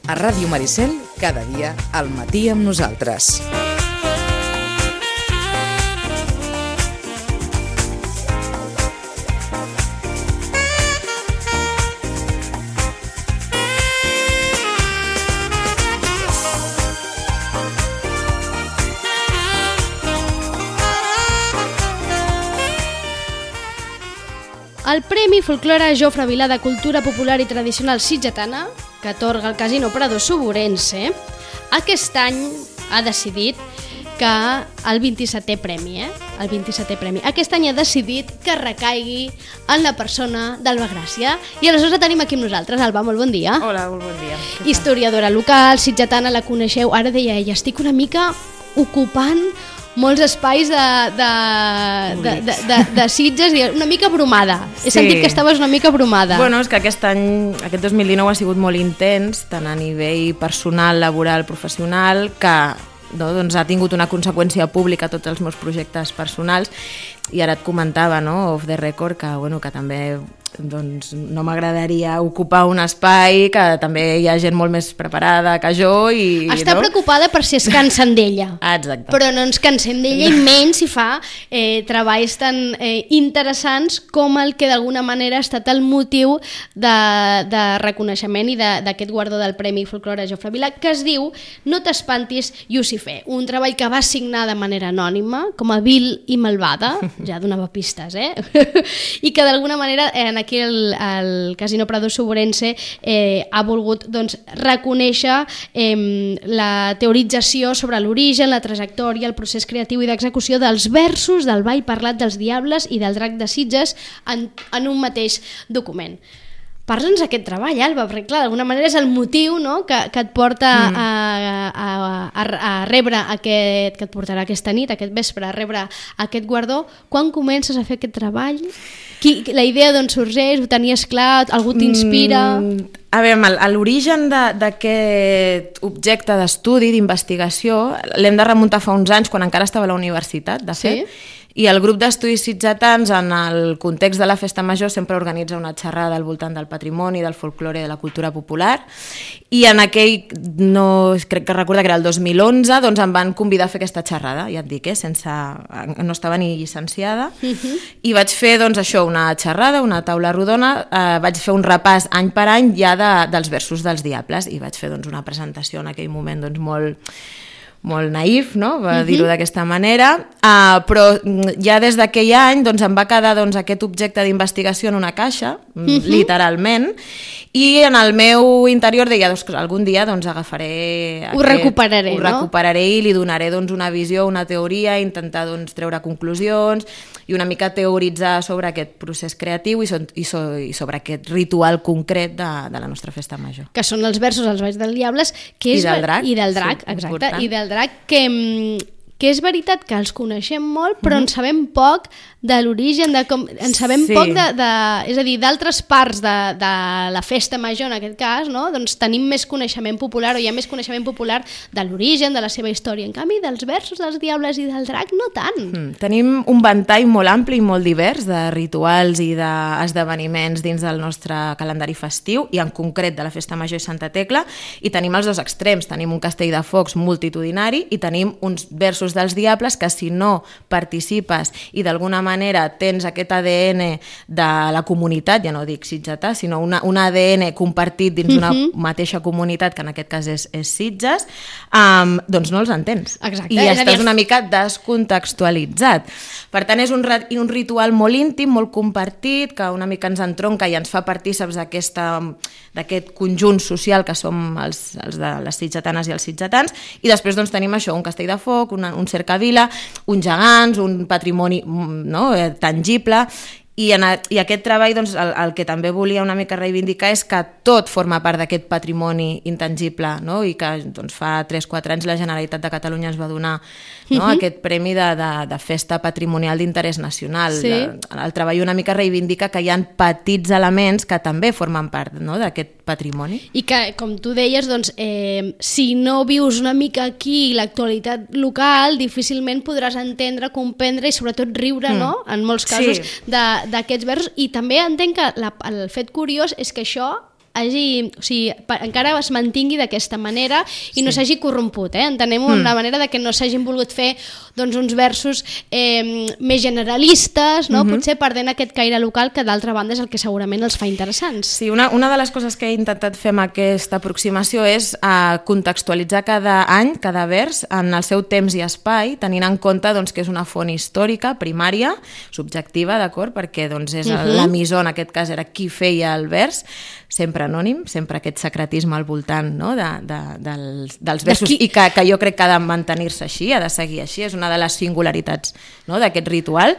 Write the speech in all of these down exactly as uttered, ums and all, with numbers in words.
A Ràdio Maricel, cada dia al matí amb nosaltres. El Premi Folklore Jofre Vilà de Cultura Popular i Tradicional Sitgetana, que atorga el Casino Prado Soburense, aquest any ha decidit que el vint-i-setè premi, eh? El vint-i-setè premi. Aquest any ha decidit que recaigui en la persona d'Alba Gràcia. I aleshores la tenim aquí amb nosaltres. Alba, molt bon dia. Hola, molt bon dia. Historiadora local, sitgetana, la coneixeu. Ara deia ella, estic una mica ocupant molts espais de, de, de, de, de, de Sitges i una mica bromada. He Sí. sentit que estaves una mica bromada. Bueno, és que aquest any, aquest dos mil dinou ha sigut molt intens, tant a nivell personal, laboral, professional, que no, doncs ha tingut una conseqüència pública a tots els meus projectes personals. I ara et comentava, no, off the record, que, bueno, que també doncs, no m'agradaria ocupar un espai, que també hi ha gent molt més preparada que jo. I, Està no? preocupada per si es cansen d'ella. Ah, exacte. Però no ens cansem d'ella, i menys si fa eh, treballs tan eh, interessants com el que d'alguna manera ha estat el motiu de, de reconeixement i d'aquest guardó del Premi Folklore Jofre Vilà, que es diu No t'espantis, Llucifer, un treball que va signar de manera anònima, com a vil i malvada, ja donava pistes, eh? I que d'alguna manera en aquí el, el Casino Prado Soburense eh, ha volgut doncs, reconèixer eh, la teorització sobre l'origen, la trajectòria, el procés creatiu i d'execució dels versos del Ball Parlat dels Diables i del Drac de Sitges en, en un mateix document. Parla'ns d'aquest treball, Alba, perquè clar, d'alguna manera és el motiu, no?, que, que et porta mm. a, a, a, a rebre aquest, que et portarà aquesta nit, aquest vespre, a rebre aquest guardó. Quan comences a fer aquest treball? Qui, la idea d'on sorgeix? Ho tenies clar? Algú t'inspira? Mm, a veure, l'origen d'aquest objecte d'estudi, d'investigació, l'hem de remuntar fa uns anys, quan encara estava a la universitat, de fet. Sí? I el grup d'estudis sitgetans, en el context de la Festa Major, sempre organitza una xerrada al voltant del patrimoni, del folklore i de la cultura popular. I en aquell, no, crec que recorda que era el dos mil onze, doncs em van convidar a fer aquesta xerrada, ja et dic, eh, sense, no estava ni llicenciada. Uh-huh. I vaig fer, doncs, això, una xerrada, una taula rodona, eh, vaig fer un repàs any per any ja de, dels versos dels Diables, i vaig fer, doncs, una presentació en aquell moment, doncs, molt... molt naïf, no?, va dir-ho d'aquesta manera, uh, però ja des d'aquell any doncs, em va quedar doncs, aquest objecte d'investigació en una caixa, uh-huh. literalment, i en el meu interior deia doncs, que algun dia doncs, agafaré... Ho aquest, recuperaré, ho no? Ho recuperaré i li donaré doncs, una visió, una teoria, intentar doncs, treure conclusions i una mica teoritzar sobre aquest procés creatiu i, so, i, so, i sobre aquest ritual concret de, de la nostra Festa Major. Que són els versos als Balls dels Diables, que és, I del drac. I del drac, sí, exacte, important. i del drac, que, que és veritat que els coneixem molt, però mm-hmm. en sabem poc de l'origen, de com, en sabem sí. poc de, de, és a dir, d'altres parts de, de la Festa Major, en aquest cas, no? Doncs tenim més coneixement popular, o hi ha més coneixement popular de l'origen, de la seva història. En canvi, dels versos dels Diables i del drac, no tant. Mm, tenim un ventall molt ampli i molt divers de rituals i d'esdeveniments dins del nostre calendari festiu, i en concret de la Festa Major i Santa Tecla, i tenim els dos extrems. Tenim un castell de focs multitudinari i tenim uns versos dels Diables que, si no participes i d'alguna manera tens aquest A D N de la comunitat, ja no dic sitgetà, sinó una, un A D N compartit dins d'una uh-huh. mateixa comunitat, que en aquest cas és, és Sitges, um, doncs no els entens. Exacte. I estàs dir... una mica descontextualitzat. Per tant, és un, un ritual molt íntim, molt compartit, que una mica ens entronca i ens fa partíceps d'aquest conjunt social que som els, els de les sitgetanes i els sitgetans, i després doncs, tenim això, un castell de foc, una, un cercavila, uns gegants, un patrimoni, no?, tangible, i, en a, i aquest treball doncs, el, el que també volia una mica reivindicar és que tot forma part d'aquest patrimoni intangible, no?, i que doncs, fa tres quatre anys la Generalitat de Catalunya ens va donar, no?, uh-huh. aquest premi de, de, de festa patrimonial d'interès nacional. Sí. El, el treball una mica reivindica que hi ha petits elements que també formen part, no?, d'aquest patrimoni. I que, com tu deies, doncs, eh, si no vius una mica aquí l'actualitat local, difícilment podràs entendre, comprendre i sobretot riure, mm. no?, en molts casos, sí. d'aquests versos. I també entenc que la, el fet curiós és que això hagi, o sigui, pa, encara es mantingui d'aquesta manera i sí. no s'hagi corromput, eh? Entenem-ho mm. la manera de que no s'hagin volgut fer doncs, uns versos eh, més generalistes, no? Mm-hmm. Potser perdent aquest caire local que d'altra banda és el que segurament els fa interessants. Sí, una, una de les coses que he intentat fer amb aquesta aproximació és uh, contextualitzar cada any, cada vers, en el seu temps i espai, tenint en compte doncs, que és una font històrica, primària, subjectiva, d'acord? Perquè doncs, és uh-huh. l'emissor, en aquest cas era qui feia el vers, sempre anònim, sempre aquest secretisme al voltant, no? de, de, dels, dels versos, i que, que jo crec que ha de mantenir-se així, ha de seguir així, és una de les singularitats, no? d'aquest ritual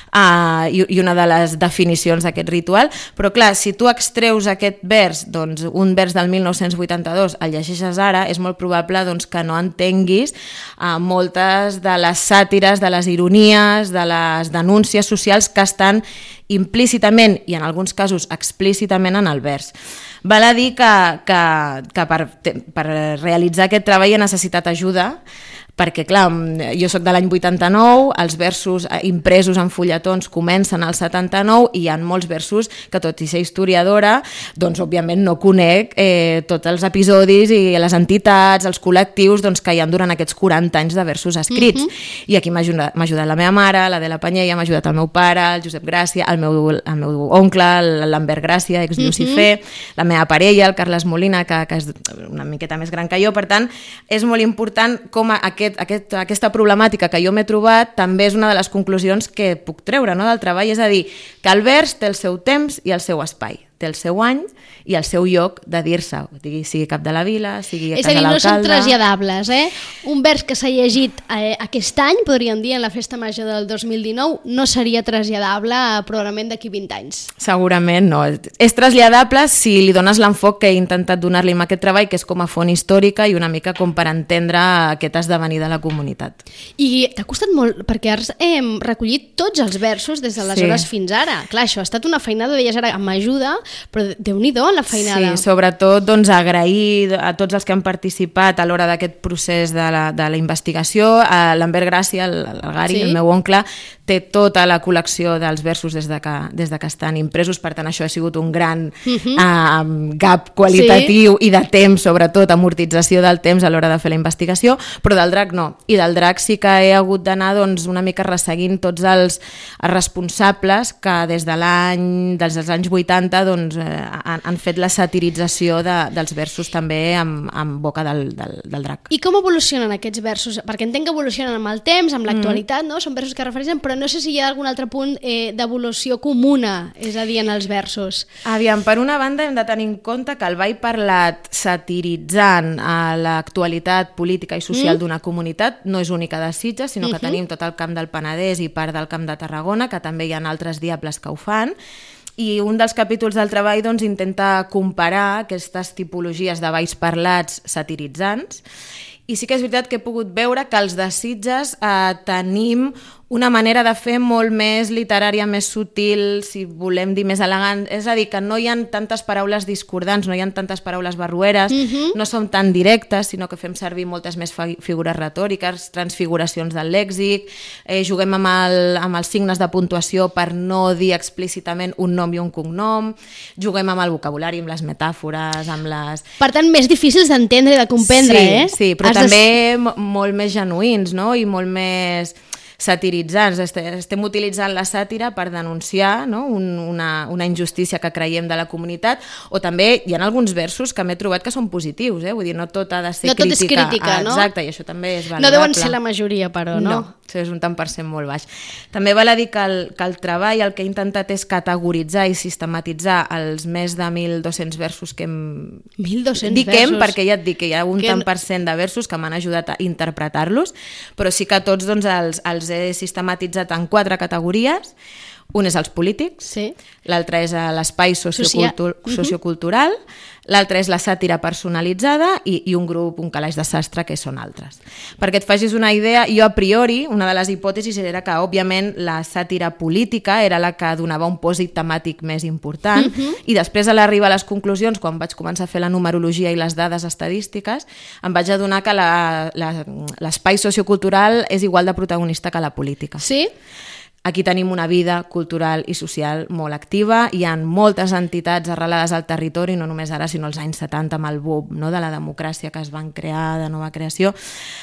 uh, i, i una de les definicions d'aquest ritual, però clar, si tu extreus aquest vers, doncs un vers del mil nou-cents vuitanta-dos, el llegeixes ara, és molt probable doncs, que no entenguis uh, moltes de les sàtires, de les ironies, de les denúncies socials que estan implícitament i en alguns casos explícitament en el vers. Val a dir que, que, que per, per realitzar aquest treball he necessitat ajuda, perquè clar, jo soc de l'any vuitanta-nou, els versos impresos en fulletons comencen al setanta-nou i hi ha molts versos que, tot i ser historiadora, doncs òbviament no conec eh, tots els episodis i les entitats, els col·lectius doncs, que hi ha durant aquests quaranta anys de versos escrits. Uh-huh. I aquí m'ha ajudat, m'ha ajudat la meva mare, l'Adela Panyella, m'ha ajudat el meu pare, el Josep Gràcia, el meu, el meu oncle, l'Ambert Gràcia, ex-Llucifer, uh-huh. la meva parella, el Carles Molina, que, que és una miqueta més gran que jo, per tant, és molt important com aquest Aquest, aquest, aquesta problemàtica que jo m'he trobat també és una de les conclusions que puc treure, no, del treball, és a dir, que el vers té el seu temps i el seu espai, té el seu any i el seu lloc de dir-se, sigui cap de la vila, sigui a casa de l'alcalde. És a dir, no són traslladables, eh? Un vers que s'ha llegit eh, aquest any, podríem dir, en la Festa Major del dos mil dinou, no seria traslladable eh, probablement d'aquí vint anys. Segurament no. És traslladable si li dones l'enfoc que he intentat donar-li amb aquest treball, que és com a font històrica i una mica com per entendre aquest esdevenir de la comunitat. I t'ha costat molt, perquè has eh, recollit tots els versos des d'aleshores sí. fins ara. Clar, això ha estat una feinada, deies ara, amb ajuda, però Déu-n'hi-do la feinada. Sí, sobretot doncs, agrair a tots els que han participat a l'hora d'aquest procés de la, de la investigació. L'Ambert Gràcia, el, el Gari, sí. el meu oncle, té tota la col·lecció dels versos des de que, des de que estan impresos, per tant això ha sigut un gran uh-huh. uh, gap qualitatiu sí. i de temps, sobretot amortització del temps a l'hora de fer la investigació, però del drac no. I del drac sí que he hagut d'anar doncs, una mica resseguint tots els, els responsables que des de l'any dels anys vuitanta doncs, eh, han, han fet la satirització de, dels versos també amb, amb boca del, del, del drac. I com evolucionen aquests versos? Perquè entenc que evolucionen amb el temps, amb l'actualitat, mm. no? Són versos que refereixen, però no sé si hi ha algun altre punt eh, d'evolució comuna, és a dir, en els versos. Aviam, per una banda hem de tenir en compte que el ball parlat satiritzant a l'actualitat política i social mm. d'una comunitat no és única de Sitges, sinó que uh-huh. tenim tot el Camp del Penedès i part del Camp de Tarragona, que també hi ha altres diables que ho fan. I un dels capítols del treball doncs, intenta comparar aquestes tipologies de balls parlats satiritzants. I sí que és veritat que he pogut veure que els de Sitges eh, tenim una manera de fer molt més literària, més sutil, si volem dir més elegant, és a dir, que no hi ha tantes paraules discordants, no hi ha tantes paraules barrueres, uh-huh. no som tan directes, sinó que fem servir moltes més figures retòriques, transfiguracions del lèxic, eh, juguem amb, el, amb els signes de puntuació per no dir explícitament un nom i un cognom, juguem amb el vocabulari, amb les metàfores, amb les... Per tant, més difícils d'entendre i de comprendre, sí, eh? Sí, però Has també de... molt més genuïns, no? I molt més satiritzants. Estem utilitzant la sàtira per denunciar, no? Un, una, una injustícia que creiem de la comunitat, o també hi ha alguns versos que m'he trobat que són positius, eh? Vull dir, no tot ha de ser no tot crítica. És crítica, no? Exacte, i això també és valorable. No deuen ser la majoria, però, no? No, això és un tant per cent molt baix. També val a dir que el, que el treball el que he intentat és categoritzar i sistematitzar els més de mil dos-cents versos que hem... mil dos-cents dic versos? Perquè ja et dic que hi ha un que... tant per cent de versos que m'han ajudat a interpretar-los, però sí que tots doncs, els, els he sistematitzat en quatre categories. Un és els polítics, sí. L'altre és l'espai sociocultu- Socia... sociocultural, l'altre és la sàtira personalitzada i, i un grup, un calaix de sastre, que són altres. Perquè et facis una idea, jo a priori, una de les hipòtesis era que, òbviament, la sàtira política era la que donava un pòsit temàtic més important, uh-huh. i després a l'arribar a les conclusions, quan vaig començar a fer la numerologia i les dades estadístiques, em vaig adonar que la, la, l'espai sociocultural és igual de protagonista que la política. Sí? Aquí tenim una vida cultural i social molt activa, hi ha moltes entitats arrelades al territori, no només ara, sinó als anys setanta amb el boom, no?, de la democràcia que es van crear, de nova creació.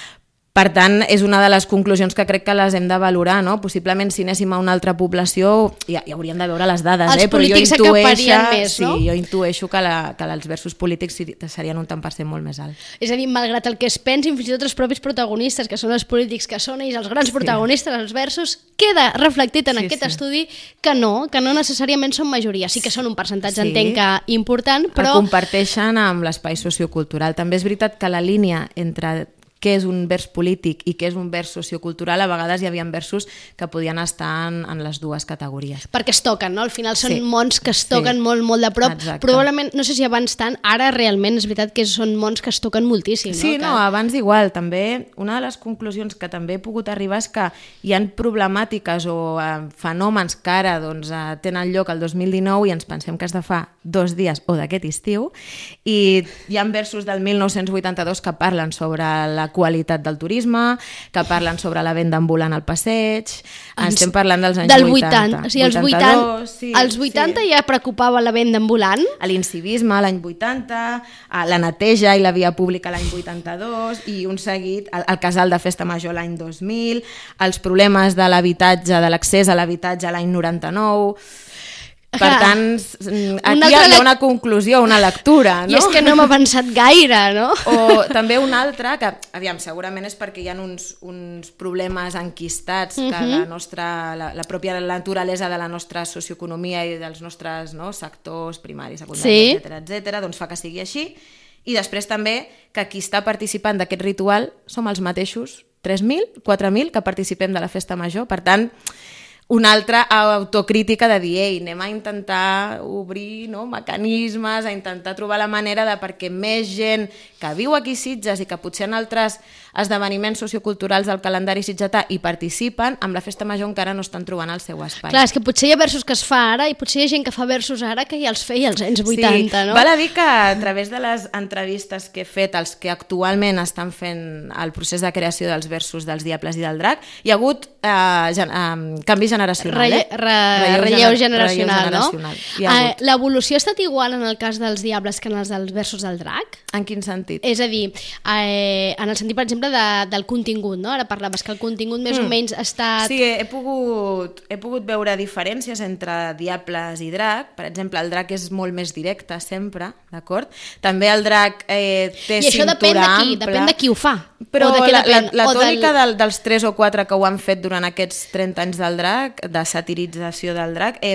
Per tant, és una de les conclusions que crec que les hem de valorar, no? Possiblement si anéssim a una altra població ja, ja hauríem de veure les dades, els eh? Però jo polítics intueixo, més, no? Sí, jo intueixo que, la, que els versos polítics serien un tant per cent molt més alt. És a dir, malgrat el que es pensin, fins i tot els propis protagonistes, que són els polítics que són ells, els grans sí. protagonistes, els versos, queda reflectit en sí, aquest sí. estudi que no, que no necessàriament són majoria. Sí que són un percentatge, sí. entenc que important, però... El comparteixen amb l'espai sociocultural. També és veritat que la línia entre què és un vers polític i què és un vers sociocultural, a vegades hi havia versos que podien estar en, en les dues categories. Perquè es toquen, no? Al final són sí. mons que es toquen sí. molt, molt de prop. Exacte. Probablement, no sé si abans tant, ara realment és veritat que són mons que es toquen moltíssim. Sí, no, no que... abans igual. També una de les conclusions que també he pogut arribar és que hi ha problemàtiques o eh, fenòmens que ara doncs, eh, tenen lloc el dos mil dinou i ens pensem que és de fa dos dies o d'aquest estiu, i hi ha versos del mil nou-cents vuitanta-dos que parlen sobre la qualitat del turisme, que parlen sobre la venda ambulant al passeig, ens estem parlant dels anys del vuitanta. vuitanta. O sigui, els vuitanta, sí, els vuitanta sí. ja preocupava la venda ambulant? L'incivisme l'any vuitanta, la neteja i la via pública l'any vuitanta-dos i un seguit, el, el casal de festa major l'any dos mil, els problemes de l'habitatge, de l'accés a l'habitatge l'any noranta-nou... Per tant, aquí hi ha le... una conclusió, una lectura, no? I és que no m'ha pensat gaire, no? O també una altra, que aviam, segurament és perquè hi ha uns, uns problemes enquistats que uh-huh. la, nostra, la, la pròpia naturalesa de la nostra socioeconomia i dels nostres no, sectors primaris, secundaris, sí. etcètera, etcètera, doncs fa que sigui així. I després també que qui està participant d'aquest ritual som els mateixos tres mil, quatre mil que participem de la festa major. Per tant, una altra autocrítica de dir, ei, anem a intentar obrir no, mecanismes, a intentar trobar la manera de perquè més gent que viu aquí a Sitges i que potser en altres esdeveniments socioculturals del calendari sitgetà hi participen, amb la festa major encara no estan trobant el seu espai. Clar, és que potser hi ha versos que es fa ara i potser hi ha gent que fa versos ara que ja els feia als anys vuitanta, sí. no? Val a dir que a través de les entrevistes que he fet als que actualment estan fent el procés de creació dels versos dels Diables i del Drac, hi ha hagut eh, gen eh, canvi generacional. Relle eh? re relleu, relleu generacional, relleu no? generacional. Eh, L'evolució ha estat igual en el cas dels Diables que en els dels versos del Drac? En quin sentit? És a dir, eh, en el sentit, per exemple, de, del contingut, no? Ara parlaves que el contingut més mm. o menys ha estat... Sí, he pogut, he pogut veure diferències entre Diables i Drac. Per exemple, el Drac és molt més directe sempre, d'acord? També el Drac eh, té cintura ampla. I això depèn de qui, depèn de qui ho fa. Però de la, la, la tònica del... del, dels tres o quatre que ho han fet durant aquests trenta anys del Drac, de satirització del Drac, eh,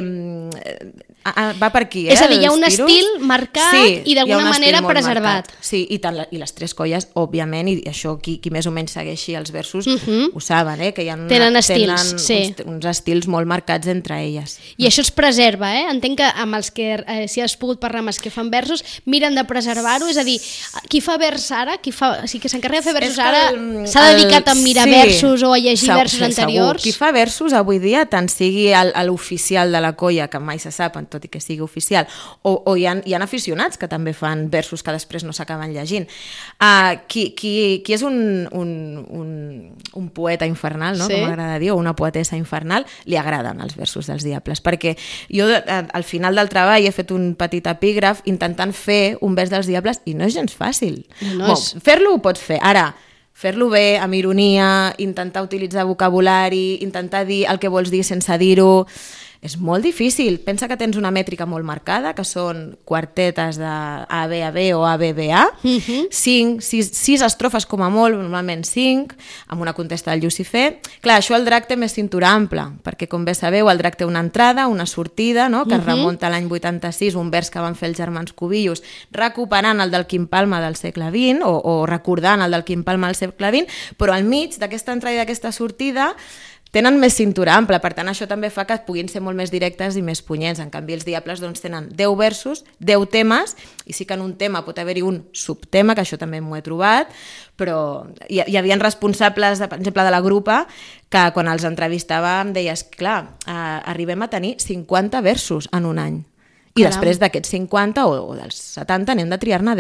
va per aquí, eh? És a dir, hi ha un estil marcat sí, i d'alguna manera preservat. Marcat. Sí, i, tant, i les tres colles, òbviament, i això qui, qui més o menys segueixi els versos uh-huh. ho saben, eh? Que hi ha una, tenen estils, tenen sí. uns, uns estils molt marcats entre elles. I això es preserva, eh? Entenc que amb els que, eh, si has pogut parlar amb els que fan versos, miren de preservar-ho, és a dir, qui fa vers ara, qui fa, o sigui, que s'encarrega de fer versos ara, s'ha dedicat a mirar sí, versos o a llegir segur, versos anteriors? Segur. Qui fa versos avui dia, tant sigui l'oficial de la colla, que mai se sap, tot i que sigui oficial, o, o hi, ha, hi ha aficionats que també fan versos que després no s'acaben llegint. Uh, qui, qui, qui és un, un, un, un poeta infernal, no? Sí. Com m'agrada dir, o una poetessa infernal, li agraden els versos dels Diables, perquè jo al final del treball he fet un petit epígraf intentant fer un vers dels Diables i no és gens fàcil. No és... bon, fer-lo ho pots fer, ara fer-lo bé, amb ironia, intentar utilitzar vocabulari, intentar dir el que vols dir sense dir-ho, és molt difícil. Pensa que tens una mètrica molt marcada, que són quartetes de A, B, A, B o A, B, B, A, uh-huh. cinc, sis, sis estrofes com a molt, normalment cinc, amb una contesta del Llucifer. Clar, això el Drac té més cintura ampla, perquè com bé sabeu, el Drac té una entrada, una sortida, no? Que uh-huh. es remunta a l'any vuitanta-sis, un vers que van fer els germans Cubillos, recuperant el del Quim Palma del segle vint, o, o recordant el del Quim Palma del segle vint, però al mig d'aquesta entrada i d'aquesta sortida tenen més cintura ampla, per tant això també fa que puguin ser molt més directes i més punyents. En canvi els Diables doncs, tenen deu versos, deu temes, i sí que en un tema pot haver-hi un subtema, que això també m'ho he trobat, però hi, hi havia responsables, de, per exemple, de la grupa, que quan els entrevistàvem deies, clar, eh, arribem a tenir cinquanta versos en un any, i Caram. Després d'aquests cinquanta o, o dels setanta n'hem de triar-ne deu.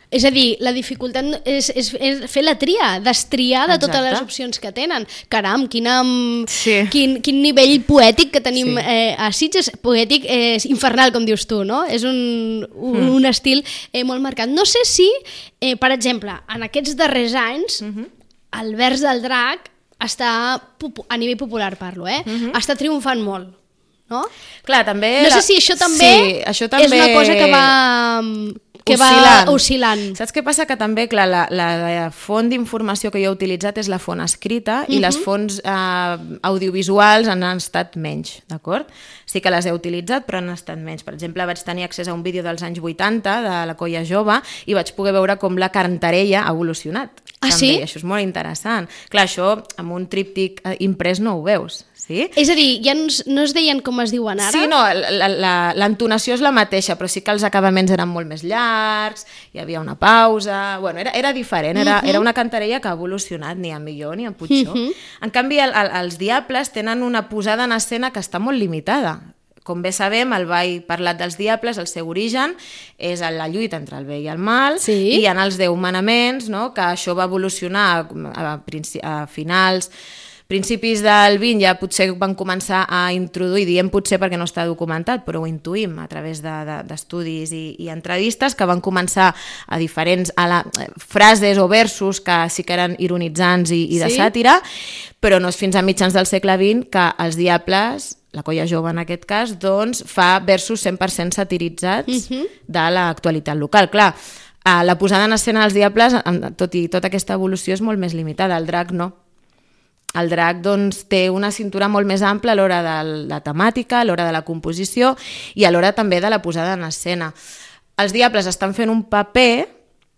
És a dir, la dificultat és, és, és fer la tria, destriar de totes Exacte. les opcions que tenen. Caram, quina, Sí. quin, quin nivell poètic que tenim Sí. eh, a Sitges. Poètic és infernal, com dius tu, no? És un, un, mm. un estil eh, molt marcat. No sé si, eh, per exemple, en aquests darrers anys, mm -hmm. el vers del drac està, a nivell popular parlo, eh? Mm -hmm. està triomfant molt. No? Clar, també... No sé si això també, sí, això també és una cosa que va... que oscil·lant. va oscil·lant. Saps què passa? Que també, clar, la, la, la font d'informació que jo he utilitzat és la font escrita uh-huh. i les fonts eh, audiovisuals han estat menys, d'acord? Sí que les he utilitzat, però han estat menys. Per exemple, vaig tenir accés a un vídeo dels anys vuitanta de la Colla Jove i vaig poder veure com la cantarella ha evolucionat. Ah, també. sí? I això és molt interessant. Clar, això amb un tríptic imprès no ho veus. Sí? És a dir, ja no es, no es deien com es diuen ara? Sí, no, l'entonació és la mateixa, però sí que els acabaments eren molt més llargs, hi havia una pausa... Bueno, era, era diferent, era, uh -huh. era una cantarella que ha evolucionat, ni a millor ni a pitjor. Uh -huh. En canvi, el, el, els Diables tenen una posada en escena que està molt limitada. Com bé sabem, el ball parlat dels Diables, el seu origen, és la lluita entre el bé i el mal, sí. i hi ha els deu manaments, no? Que això va evolucionar a, a, a finals... principis del vint ja potser van començar a introduir, diem potser perquè no està documentat, però ho intuïm a través d'estudis de, de, i, i entrevistes, que van començar a diferents a la, frases o versos que sí que eren ironitzants i, i de sí? sàtira, però no és fins a mitjans del segle vint que els Diables, la Colla Jove en aquest cas, doncs fa versos cent per cent satiritzats uh-huh. de l'actualitat local. Clar, la posada en escena dels Diables, tot i tota aquesta evolució, és molt més limitada, el drac no. El drac doncs, té una cintura molt més ampla a l'hora de la temàtica, a l'hora de la composició i a l'hora també de la posada en escena. Els Diables estan fent un paper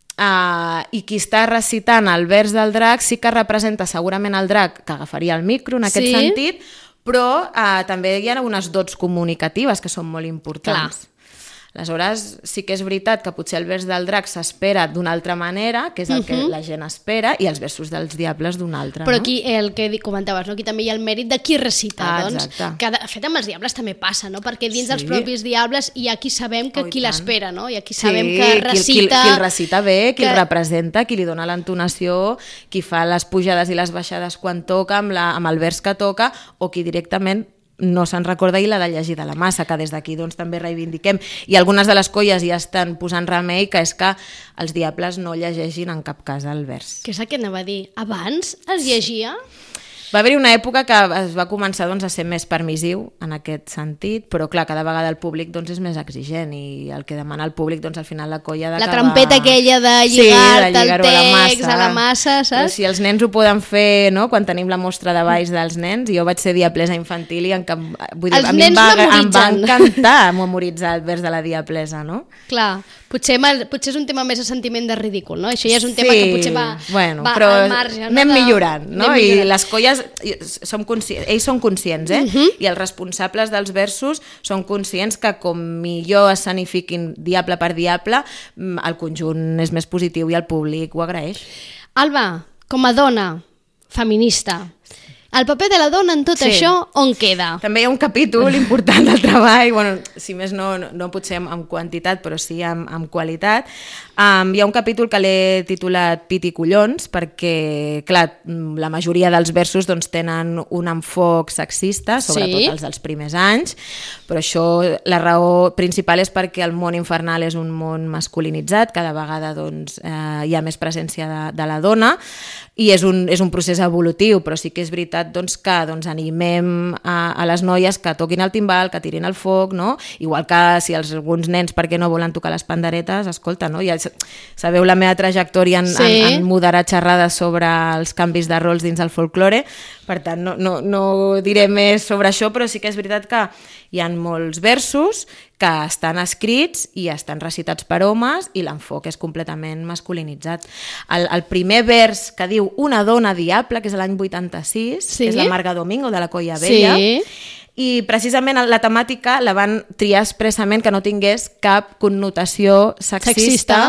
eh, i qui està recitant el vers del drac sí que representa segurament el drac que agafaria el micro en aquest sí? sentit, però eh, també hi ha unes dots comunicatives que són molt importants. Clar. Aleshores, sí que és veritat que potser el vers del drac s'espera d'una altra manera, que és el uh-huh. que la gent espera, i els versos dels Diables d'una altra. Però no? aquí, el que comentaves, no? Aquí també hi ha el mèrit de qui recita, ah, doncs, que de fet amb els Diables també passa, no? Perquè dins sí. dels propis Diables hi ha qui sabem que oh, qui l'espera, no? Hi ha qui sabem sí, que recita... Qui, qui, qui el recita bé, qui que... el representa, qui li dona l'entonació, qui fa les pujades i les baixades quan toca, amb, la, amb el vers que toca, o qui directament no se'n recorda i l'ha de llegir de la massa, que des d'aquí doncs, també reivindiquem. I algunes de les colles ja estan posant remei, que és que els Diables no llegeixin en cap cas el vers. Què és el que anava a dir? Abans es llegia? Va haver-hi una època que es va començar doncs, a ser més permissiu en aquest sentit, però clar, cada vegada el públic doncs, és més exigent i el que demana el públic, doncs, al final la colla ha d'acabar... La trampeta aquella de lligar-te sí, el text a la massa, saps? Però si els nens ho poden fer, no? Quan tenim la mostra de balls dels nens, jo vaig ser diablesa infantil i en cap... Vull dir, els a mi nens em va, memoritzant. Em va encantar memoritzar el vers de la diablesa, no? Clar, potser, potser és un tema més de sentiment de ridícul, no? Això ja és un tema sí, que potser va, bueno, va però al marge. No? Anem de... millorant, no? Anem millorant. I les colles, som conscients, ells són conscients, eh? Uh-huh. I els responsables dels versos són conscients que com millor escenifiquin diable per diable, el conjunt és més positiu i el públic ho agraeix. Alba, com a dona feminista, el paper de la dona en tot sí. això, on queda? També hi ha un capítol important del treball, bueno, si més no, no, no potser en, en quantitat, però sí en, en qualitat. Um, hi ha un capítol que l'he titulat Pit i collons, perquè, clar, la majoria dels versos doncs, tenen un enfoc sexista, sobretot sí. els dels primers anys, però això, la raó principal és perquè el món infernal és un món masculinitzat, cada vegada doncs, eh, hi ha més presència de, de la dona, i és un, és un procés evolutiu, però sí que és veritat doncs, que doncs, animem a, a les noies que toquin el timbal, que tirin el foc, no? Igual que si els, alguns nens perquè no volen tocar les panderetes, escolta, no? Ja sabeu la meva trajectòria en, sí. en, en moderar xerrades sobre els canvis de rols dins el folklore, per tant no, no, no diré més sobre això, però sí que és veritat que hi ha molts versos que estan escrits i estan recitats per homes i l'enfoc és completament masculinitzat. El, el primer vers que diu una dona diable, que és l'any vuitanta-sis, sí? Que és la Marga Domingo de la Colla Vella, sí. I precisament la temàtica la van triar expressament que no tingués cap connotació sexista, sexista.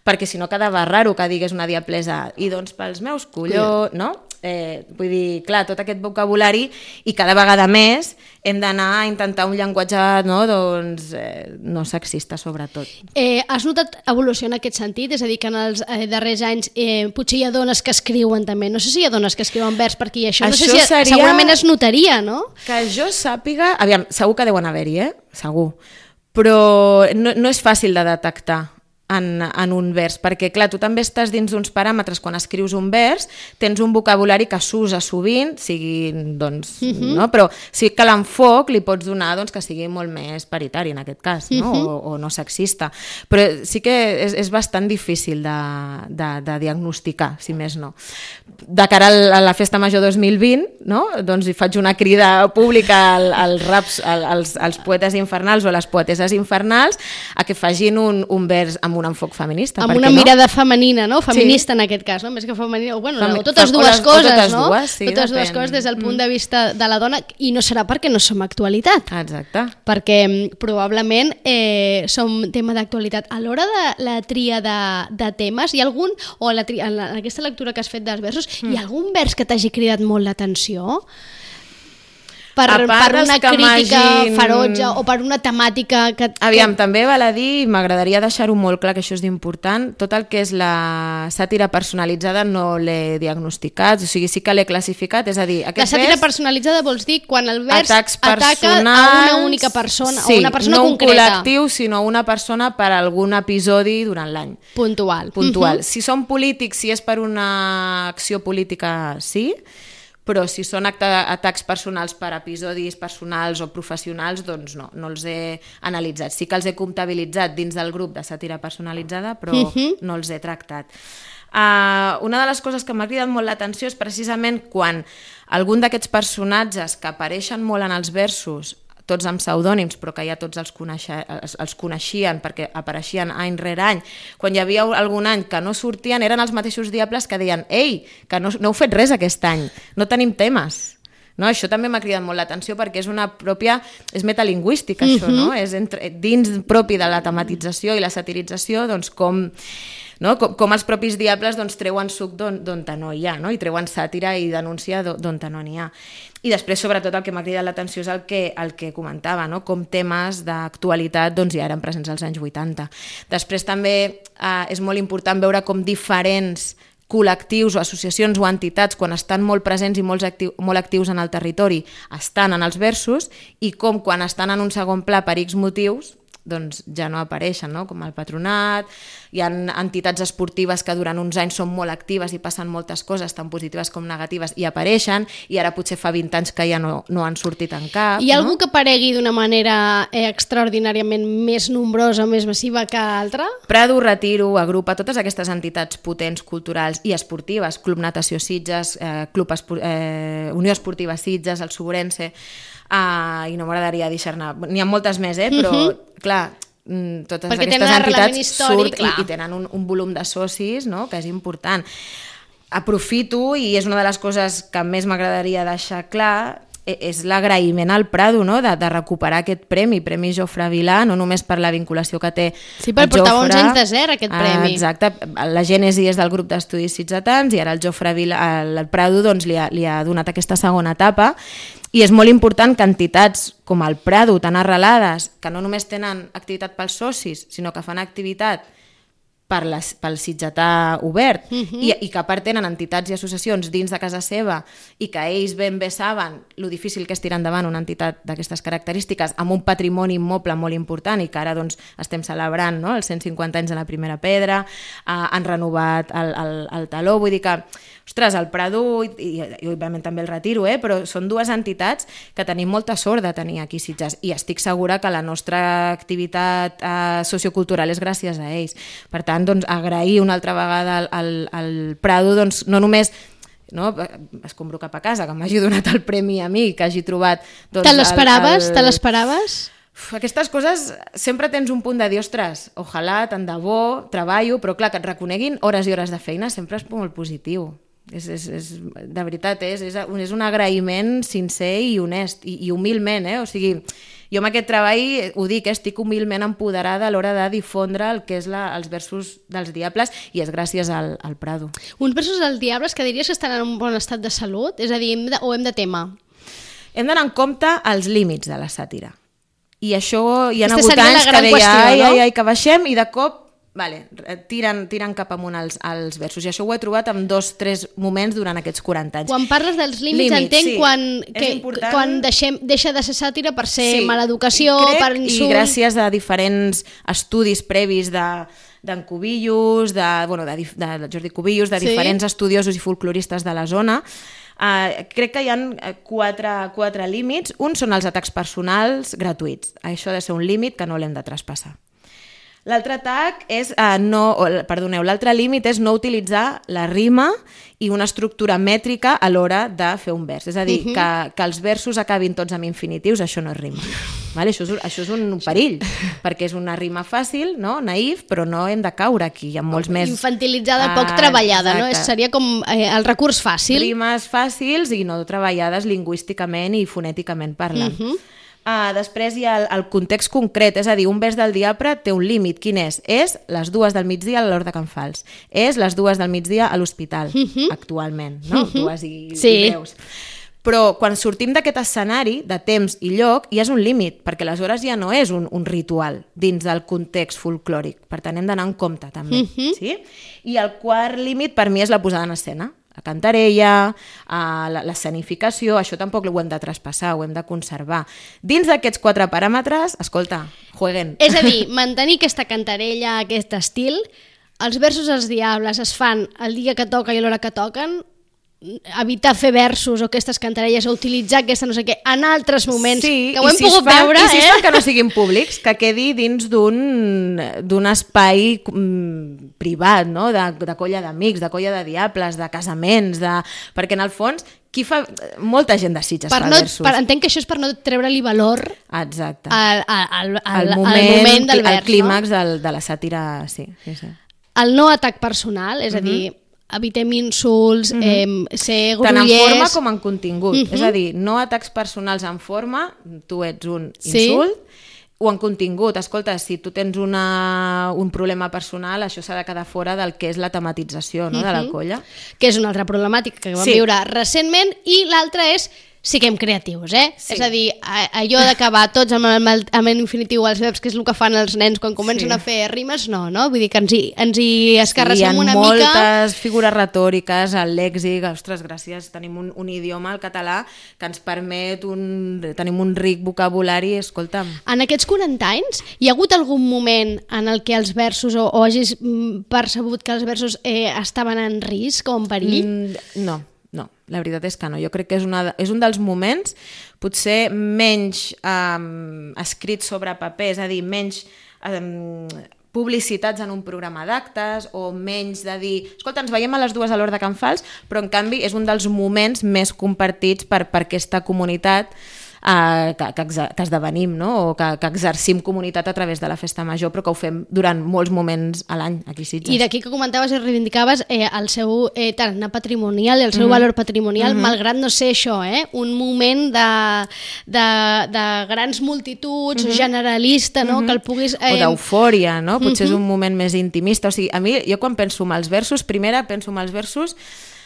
perquè si no quedava raro que digués una diablesa, i doncs pels meus collons, no? Eh, vull dir, clar, tot aquest vocabulari, i cada vegada més hem d'anar a intentar un llenguatge no, doncs, eh, no sexista, sobretot. Eh, has notat evolució en aquest sentit? És a dir, que en els eh, darrers anys eh, potser hi ha dones que escriuen també. No sé si hi ha dones que escriuen vers, perquè això, això no sé si seria... segurament es notaria, no? Que jo sàpiga... Aviam, segur que deuen haver-hi, eh? Segur. Però no, no és fàcil de detectar en, en un vers, perquè clar, tu també estàs dins d'uns paràmetres. Quan escrius un vers tens un vocabulari que s'usa sovint, sigui, doncs, uh-huh. no? Però sí que l'enfoc li pots donar doncs, que sigui molt més paritari en aquest cas, no? Uh-huh. o, o no sexista, però sí que és, és bastant difícil de, de, de diagnosticar, si més no. De cara a la Festa Major dos mil vint, no? Doncs hi faig una crida pública als raps, als, als poetes infernals o les poeteses infernals a que facin un, un vers amb un enfoc feminista. Amb una no? mirada femenina, no? Feminista sí. en aquest cas, no? Més que femenina, o bueno, Femi... o totes dues o coses, totes no? Dues, sí, totes depèn. dues coses des del punt mm. de vista de la dona, i no serà perquè no som actualitat. Exacte. Perquè probablement eh, som tema d'actualitat. A l'hora de la tria de, de temes, hi ha algun, o la tria, en, la, en aquesta lectura que has fet dels versos, mm. hi ha algun vers que t'hagi cridat molt l'atenció? Per, per una crítica ferotge o per una temàtica que... Aviam, també val a dir, m'agradaria deixar-ho molt clar, que això és important, tot el que és la sàtira personalitzada no l'he diagnosticat, o sigui, sí que l'he classificat, és a dir... La sàtira vers, personalitzada vols dir quan el vers ataca a una única persona, sí, o una persona no concreta. No un col·lectiu, sinó una persona per algun episodi durant l'any. Puntual. Puntual. Uh-huh. Si són polítics, si és per una acció política, sí, però si són atacs personals per episodis personals o professionals, doncs no, no els he analitzat. Sí que els he comptabilitzat dins del grup de sàtira personalitzada, però uh-huh. no els he tractat. Uh, una de les coses que m'ha cridat molt l'atenció és precisament quan algun d'aquests personatges que apareixen molt en els versos, tots amb pseudònims, però que ja tots els, coneixia, els, els coneixien perquè apareixien any rere any. Quan hi havia algun any que no sortien, eren els mateixos diables que deien «Ei, que no, no heu fet res aquest any, no tenim temes». No, això també m'ha cridat molt l'atenció perquè és una pròpia... és metalingüístic, això, uh-huh. no? És entre, dins propi de la tematització i la satirització, doncs com... No? Com, com els propis diables doncs, treuen suc d'on no hi ha, no? I treuen sàtira i denúncia d'on no n'hi ha. I després, sobretot, el que m'ha cridat l'atenció és el que, el que comentava, no? Com temes d'actualitat doncs, ja eren presents als anys vuitanta. Després també eh, és molt important veure com diferents col·lectius o associacions o entitats, quan estan molt presents i molt, actiu, molt actius en el territori, estan en els versos, i com quan estan en un segon pla per X motius, doncs ja no apareixen, no? Com el patronat, hi ha entitats esportives que durant uns anys són molt actives i passen moltes coses, tant positives com negatives, i apareixen, i ara potser fa vint anys que ja no, no han sortit en cap. Hi ha no? algú que aparegui d'una manera eh, extraordinàriament més nombrosa, més massiva que altra? Prado, Retiro, agrupa totes aquestes entitats potents, culturals i esportives, Club Natació Sitges, eh, Club Espor eh, Unió Esportiva Sitges, el Sobrense, Uh, i no m'agradaria deixar-ne... N'hi ha moltes més, eh? Però, uh-huh. clar, totes perquè aquestes entitats històric, surt i, i tenen un, un volum de socis, no? Que és important. Aprofito, i és una de les coses que més m'agradaria deixar clar, és l'agraïment al Prado, no? de, de recuperar aquest premi, Premi Jofre Vilà, no només per la vinculació que té sí, per el Jofre. Portava uns anys de zero aquest premi. Ah, exacte, la gènesi és del grup d'estudis sitgetans i ara el Jofre Vilà, el, el Prado doncs, li, ha, li ha donat aquesta segona etapa, i és molt important que entitats com el Prado, tan arrelades, que no només tenen activitat pels socis, sinó que fan activitat per les, pel sitgetà obert, uh-huh. i, i que a part tenen entitats i associacions dins de casa seva i que ells ben bé saben lo difícil que és tirar endavant una entitat d'aquestes característiques amb un patrimoni immoble molt important i que ara doncs, estem celebrant, no? Els cent cinquanta anys de la primera pedra, eh, han renovat el, el, el taló, vull dir que ostres, el Prado i, i, i òbviament també el Retiro, eh? Però són dues entitats que tenim molta sort de tenir aquí a Sitges, i estic segura que la nostra activitat eh, sociocultural és gràcies a ells. Per tant, doncs, agrair una altra vegada al, al, al Prado, doncs, no només no, escombro cap a casa, que m'hagi donat el premi a mi, que hagi trobat... Doncs, te l'esperaves? El... Te l'esperaves? Aquestes coses sempre tens un punt de dir, ostres, ojalà, tant de bo, treballo, però clar, que et reconeguin hores i hores de feina sempre és molt positiu. És, és, és, de veritat, és, és, és un agraïment sincer i honest, i, i humilment, eh? O sigui, Jo amb aquest treball, ho dic, estic humilment empoderada a l'hora de difondre el que és la, els versos dels Diables, i és gràcies al, al Prado. Uns versos dels Diables que diries que estan en un bon estat de salut? És a dir, hem de, o hem de tema? Hem d'anar en compte els límits de la sàtira. I això hi ha Aquesta hagut seria la anys que gran deia qüestió, ai, no? ai, ai, que baixem, i de cop vale, tiren, tiren cap amunt els, els versos. I això ho he trobat en dos, tres moments durant aquests quaranta anys. Quan parles dels límits, Límits, entenc sí. quan, És que, important. quan deixem, deixa de ser sàtira per ser Sí, mala educació, crec, per insult... I gràcies a diferents estudis previs de d'en Cubillos, de, bueno, de, de Jordi Cubillos, de Sí. diferents estudiosos i folcloristes de la zona, eh, crec que hi ha quatre, quatre límits. Un són els atacs personals gratuïts. Això ha de ser un límit que no l'hem de traspassar. L'altre atac és, eh, no, perdoneu, l'altre límit és no utilitzar la rima i una estructura mètrica a l'hora de fer un vers. És a dir, uh-huh. que, que els versos acabin tots amb infinitius, això no és rima. Vale? Això, és, això és un perill, perquè és una rima fàcil, no? Naïf, però no hem de caure aquí. Hi ha molts més... Infantilitzada, ah, poc treballada, exacte. no? Seria com eh, el recurs fàcil. Rimes fàcils i no treballades lingüísticament i fonèticament parlant. Uh-huh. Uh, després hi ha el, el context concret, és a dir, un vers del Diable té un límit. Quin és? És les dues del migdia a l'Hort de Can Fals. És les dues del migdia a l'hospital, uh-huh. actualment, no? Uh-huh. Dues i, sí. i veus. Però quan sortim d'aquest escenari de temps i lloc, ja és un límit, perquè aleshores ja no és un, un ritual dins del context folclòric. Per tant, hem d'anar en compte, també. Uh-huh. Sí? I el quart límit, per mi, és la posada en escena. La cantarella, l'escenificació, això tampoc ho hem de traspassar, ho hem de conservar. Dins d'aquests quatre paràmetres, escolta, jueguen. És a dir, mantenir aquesta cantarella, aquest estil, els versos dels Diables es fan el dia que toca i a l'hora que toquen, evitar fer versos o aquestes cantarelles o utilitzar aquesta no sé què en altres moments, sí, que ho hem si pogut fan, veure, i si eh? es fan que no siguin públics, que quedi dins d'un d'un espai mm, privat, no? de, de colla d'amics, de colla de diables, de casaments, de... perquè en el fons qui fa... molta gent de Sitges per fa no, versos. per, entenc que això és per no treure-li valor Exacte. al, al, al, al, el moment, al moment del vers, el clímax no? del, de la sàtira, sí, sí, sí. El no atac personal, és a dir, evitem insults, mm-hmm. eh, ser grollers... Tant en forma com en contingut. Mm-hmm. És a dir, no atacs personals en forma, tu ets un insult, sí. o en contingut. Escolta, si tu tens una, un problema personal, això s'ha de quedar fora del que és la tematització, no?, mm-hmm. de la colla. Que és una altra problemàtica que vam sí. viure recentment, i l'altra és siguem creatius, eh? Sí. És a dir, allò d'acabar tots amb el, amb el infinitiu als verbs, que és el que fan els nens quan comencen sí. a fer rimes, no, no? Vull dir que ens hi, ens hi escarrassem sí, una mica. Hi ha moltes figures retòriques, el lèxic, ostres, gràcies, tenim un, un idioma, el català, que ens permet un... tenim un ric vocabulari, escolta'm. En aquests quaranta anys, hi ha hagut algun moment en el que els versos, o, o hagis percebut que els versos eh, estaven en risc o en perill? Mm, no. No, la veritat és que no. Jo crec que és, una, és un dels moments potser menys um, escrits sobre paper, és a dir, menys um, publicitats en un programa d'actes o menys de dir, escolta, ens veiem a les dues a l'Hort de Can Fals, però en canvi és un dels moments més compartits per, per aquesta comunitat Uh, que, que, que esdevenim, no? O que, que exercim comunitat a través de la festa major, però que ho fem durant molts moments a l'any aquí a Sitges. I d'aquí que comentaves i reivindicaves eh, el seu eh, tarannà patrimonial i el seu mm-hmm. valor patrimonial, mm-hmm. malgrat no ser això, eh? un moment de, de, de grans multituds, mm-hmm. generalista, no? Mm-hmm. que el puguis... Eh... O d'eufòria, no? Potser mm-hmm. és un moment més intimista. O sigui, a mi, jo quan penso en els versos, primera penso en els versos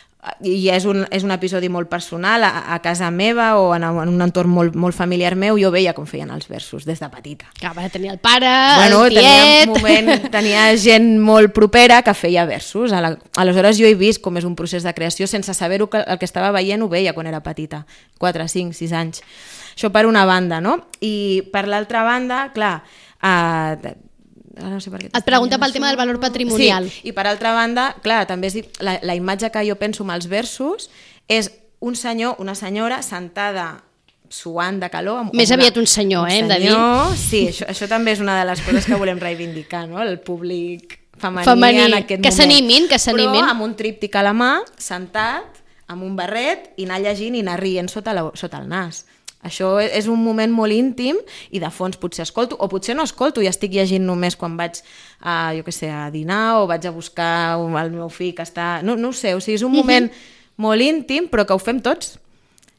i és un, és un episodi molt personal, a, a casa meva o en, en un entorn molt, molt familiar meu, jo veia com feien els versos des de petita. Que va tenir el pare, bueno, el tiet... Tenia, un moment, tenia gent molt propera que feia versos. A la, aleshores jo he vist com és un procés de creació sense saber-ho, que el que estava veient ho veia quan era petita, quatre, cinc, sis anys. Això per una banda, no? I per l'altra banda, clar... Eh, no sé per què et pregunta pel tema del valor patrimonial. Sí, i per altra banda, clar, també és, la, la imatge que jo penso amb els versos és un senyor, una senyora sentada suant de calor. Amb Més una, aviat un senyor, un eh, hem de dir. Sí, això, això també és una de les coses que volem reivindicar, no? El públic femení, femení en aquest que moment. S'animin, que s'animin. Però amb un tríptic a la mà, sentat, amb un barret, i anar llegint i anar rient sota, la, sota el nas. Això és un moment molt íntim i de fons potser escolto, o potser no escolto i estic llegint només quan vaig a, jo què sé, a dinar o vaig a buscar el meu fill que està... No, no ho sé, o sigui, és un moment molt íntim però que ho fem tots.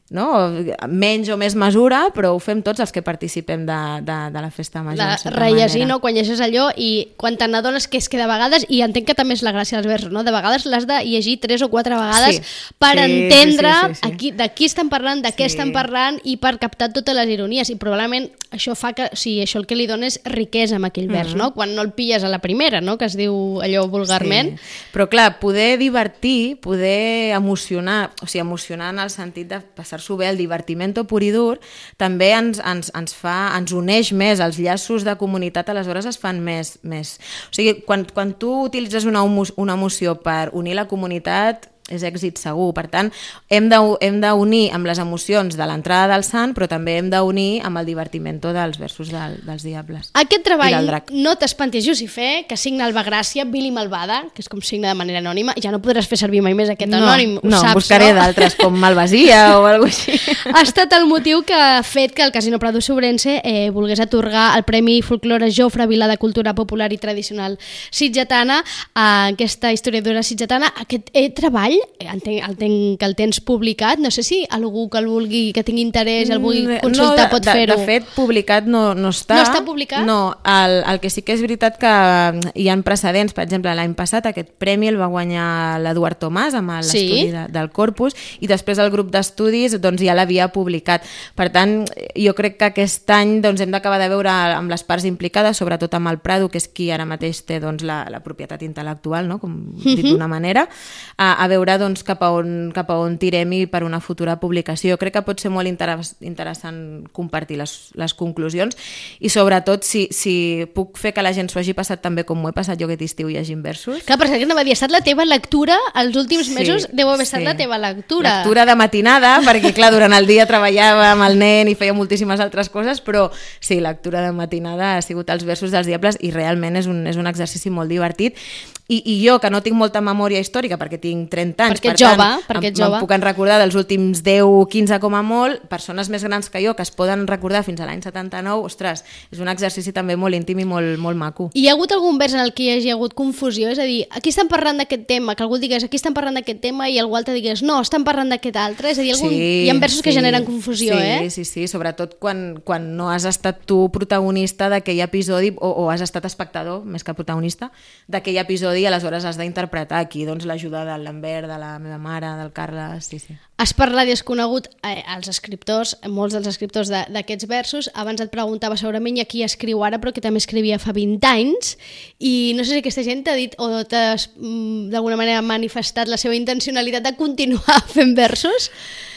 no? Menys o més mesura, però ho fem tots els que participem de, de, de la festa major. De rellegir, no? Quan llegeixes allò i quan te n'adones que és que de vegades, i entenc que també és la gràcia dels versos, no? De vegades l'has de llegir tres o quatre vegades sí. per sí, entendre sí, sí, sí, sí. Aquí, de qui estan parlant, de sí. què estan parlant i per captar totes les ironies, i probablement això fa que, o sigui, això el que li dona és riquesa amb aquell vers, mm-hmm. no? Quan no el pilles a la primera, no? Que es diu allò vulgarment. Sí. Però clar, poder divertir, poder emocionar, o sigui, emocionar en el sentit de passar-s'ho bé, el divertimento pur i dur, també ens, ens, ens fa, ens uneix més, els llaços de comunitat aleshores es fan més. més. O sigui, quan, quan tu utilitzes una, una emoció per unir la comunitat, és èxit segur. Per tant, hem d'unir amb les emocions de l'entrada del sant, però també hem d'unir amb el divertimento dels versos del, dels diables. Aquest treball, No t'espantis Jucifer, que signa Alba Gràcia, Billy Malvada, que és com signa de manera anònima, ja no podràs fer servir mai més aquest no, anònim, ho no, saps, buscaré no? d'altres, com Malvasia o alguna cosa així. Ha estat el motiu que ha fet que el Casino Prado Sobrense eh, volgués atorgar el Premi Folklore Jofre Vilà de Cultura Popular i Tradicional Sitgetana a aquesta historiadora sitgetana. Aquest eh, treball Entenc, entenc que el tens publicat, no sé si algú que el vulgui, que tingui interès, el vulgui consultar, no, pot de, fer-ho. De fet, publicat no, no està. No està publicat? No, el, el que sí que és veritat que hi ha precedents, per exemple, l'any passat aquest premi el va guanyar l'Eduard Tomàs amb l'estudi sí? de, del Corpus, i després el grup d'estudis doncs, ja l'havia publicat. Per tant, jo crec que aquest any doncs, hem d'acabar de veure amb les parts implicades, sobretot amb el Prado, que és qui ara mateix té doncs, la, la propietat intel·lectual, no? Com dit d'una manera, a, a veure doncs, cap a on, cap a on tirem i per una futura publicació. Jo crec que pot ser molt interess interessant compartir les, les conclusions i sobretot si, si puc fer que la gent s'ho hagi passat també com m'ho he passat jo aquest estiu llegint versos. Clar, però és que no m'havia estat la teva lectura els últims mesos, sí, deu haver estat sí. la teva lectura. Lectura de matinada, perquè clar, durant el dia treballava amb el nen i feia moltíssimes altres coses, però sí, lectura de matinada ha sigut els versos dels diables i realment és un, és un exercici molt divertit. I, i jo, que no tinc molta memòria històrica perquè tinc trenta anys, perquè per jove, tant, perquè em, jove. me'n puc en recordar dels últims deu o quinze com a molt, persones més grans que jo que es poden recordar fins a l'any setanta-nou, ostres, és un exercici també molt íntim i molt, molt maco. Hi ha hagut algun vers en el que hi hagi hagut confusió? És a dir, aquí estan parlant d'aquest tema, que algú digués aquí estan parlant d'aquest tema i algú altre digués no, estan parlant d'aquest altre, és a dir, algun... sí, hi ha versos sí, que generen confusió, sí, eh? Sí, sí, sobretot quan, quan no has estat tu protagonista d'aquell episodi o, o has estat espectador, més que protagonista, d'aquell episodi i aleshores has d'interpretar aquí doncs, l'ajuda del Lambert, de la meva mare, del Carles, sí, sí. Has parlat i has conegut eh, els escriptors, molts dels escriptors d'aquests de, versos. Abans et preguntava segurament i qui escriu ara, però que també escrivia fa vint anys, i no sé si aquesta gent t'ha dit o t'ha d'alguna manera manifestat la seva intencionalitat de continuar fent versos.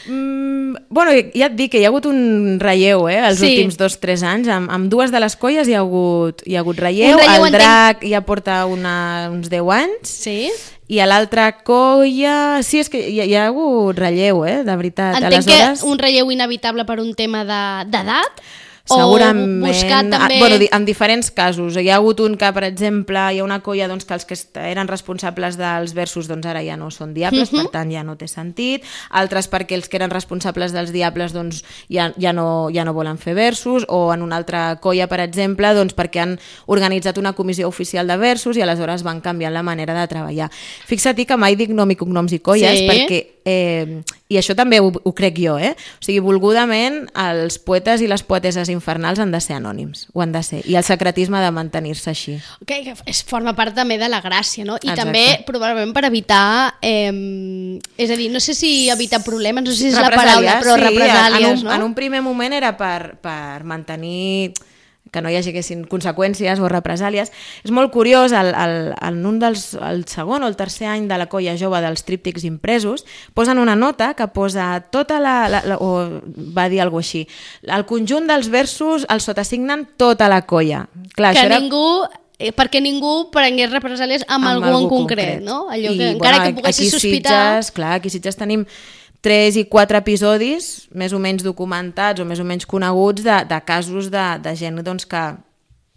Mm, bueno, ja et dic que hi ha hagut un relleu, eh, els sí. últims dos o tres anys. Amb, amb dues de les colles hi ha hagut, hi ha hagut relleu. relleu el Drac entenc... ja porta una, uns deu anys. Sí. I a l'altra colla... Sí, és que hi ha, hi ha hagut relleu, eh, de veritat. Entenc aleshores... que un relleu inevitable per un tema d'edat? De, segurament, o buscat també... bueno, en diferents casos. Hi ha hagut un que, per exemple, hi ha una colla doncs, que els que eren responsables dels versos doncs, ara ja no són diables, uh -huh. per tant ja no té sentit. Altres perquè els que eren responsables dels diables doncs, ja, ja, no, ja no volen fer versos, o en una altra colla, per exemple, doncs, perquè han organitzat una comissió oficial de versos i aleshores van canviant la manera de treballar. Fixa't que mai dic nom i cognoms i colles, sí. perquè... Eh, i això també ho, ho crec jo, eh? O sigui, volgudament els poetes i les poeteses infernals han de ser anònims, ho han de ser, i el secretisme ha de mantenir-se així. Que es forma part també de la gràcia, no? I exacte. També probablement per evitar, eh, és a dir, no sé si evitar problemes, no sé si és la paraula, però sí, represàlies, en un, no? En un primer moment era per, per mantenir... que no hi haguessin conseqüències o represàlies. És molt curiós, el, el, en un dels, el segon o el tercer any de la colla jove dels tríptics impresos, posen una nota que posa tota la... la, la o va dir alguna cosa així. El conjunt dels versos el sotasignen tota la colla. Clar, que això era... ningú... perquè ningú prengués represàlies amb, amb algú, algú en concret, concret, no? Allò que, I, encara bueno, que poguessis sospitar... Sitges, clar, aquí a Sitges tenim tres i quatre episodis més o menys documentats o més o menys coneguts de, de casos de, de gent doncs, que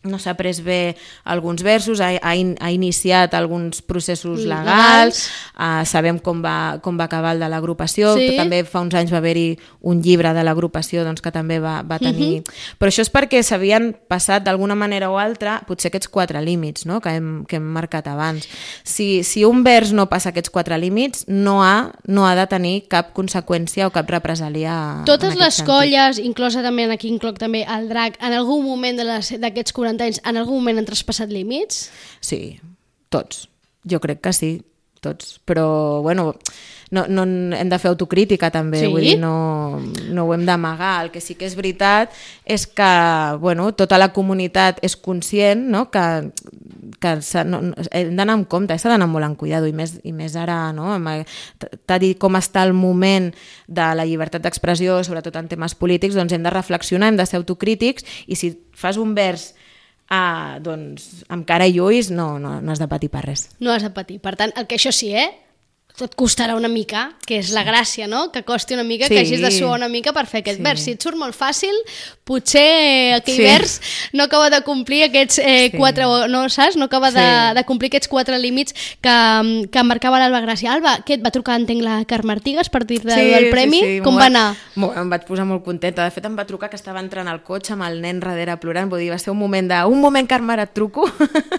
no s'ha pres bé alguns versos, ha, ha, in, ha iniciat alguns processos legals, uh, sabem com va, com va acabar el de l'agrupació, sí. També fa uns anys va haver-hi un llibre de l'agrupació doncs, que també va, va tenir... Uh-huh. Però això és perquè s'havien passat d'alguna manera o altra potser aquests quatre límits, no? que, hem, que hem marcat abans. Si, si un vers no passa aquests quatre límits, no ha, no ha de tenir cap conseqüència o cap represàlia. Totes les sentit. Colles, inclosa també aquí incloc també el drac, en algun moment d'aquests quaranta anys, en algun moment han traspassat límits? Sí, tots. Jo crec que sí, tots. Però, bueno, no, no hem de fer autocrítica també, sí? Vull dir, no, no ho hem d'amagar. El que sí que és veritat és que, bueno, tota la comunitat és conscient, no?, que, que no, hem d'anar amb compte, s'ha d'anar molt en cuidado, i més, i més ara, no?, t'ha dit com està el moment de la llibertat d'expressió, sobretot en temes polítics, doncs hem de reflexionar, hem de ser autocrítics, i si fas un vers Ah, doncs amb cara i ulls no, no, no has de patir per res. No has de patir. Per tant, el que això sí, eh? Tot costarà una mica, que és la gràcia, no? Que costi una mica, sí. Que hagis de suar una mica per fer aquest sí. vers. Si et surt molt fàcil, potser aquell sí. vers no acaba de complir aquests eh, sí. quatre, no saps? No acaba sí. de, de complir aquests quatre límits que, que marcava l'Alba Gràcia. Alba, què et va trucar, entenc, la Carme Artigas per dir sí, del premi? Sí, sí. Com va anar? Molt, em vaig posar molt contenta. De fet, em va trucar que estava entrant al cotxe amb el nen darrere plorant. Vull dir, va ser un moment de... Un moment, Carme, ara et truco.